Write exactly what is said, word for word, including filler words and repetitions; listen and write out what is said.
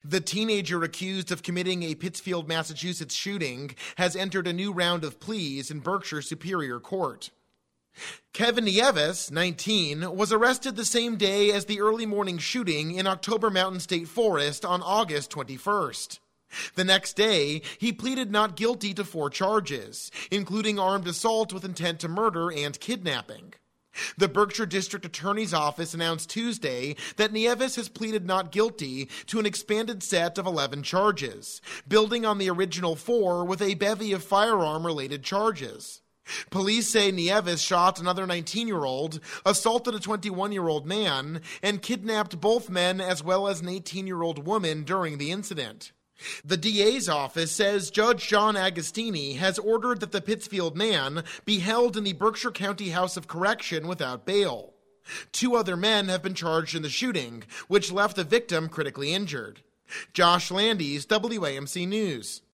The teenager accused of committing a Pittsfield, Massachusetts shooting has entered a new round of pleas in Berkshire Superior Court. Kevin Nieves, nineteen, was arrested the same day as the early morning shooting in October Mountain State Forest on August twenty-first. The next day, he pleaded not guilty to four charges, including armed assault with intent to murder and kidnapping. The Berkshire District Attorney's Office announced Tuesday that Nieves has pleaded not guilty to an expanded set of eleven charges, building on the original four with a bevy of firearm-related charges. Police say Nieves shot another nineteen-year-old, assaulted a twenty-one-year-old man, and kidnapped both men as well as an eighteen-year-old woman during the incident. The D A's office says Judge John Agostini has ordered that the Pittsfield man be held in the Berkshire County House of Correction without bail. Two other men have been charged in the shooting, which left the victim critically injured. Josh Landis, W A M C News.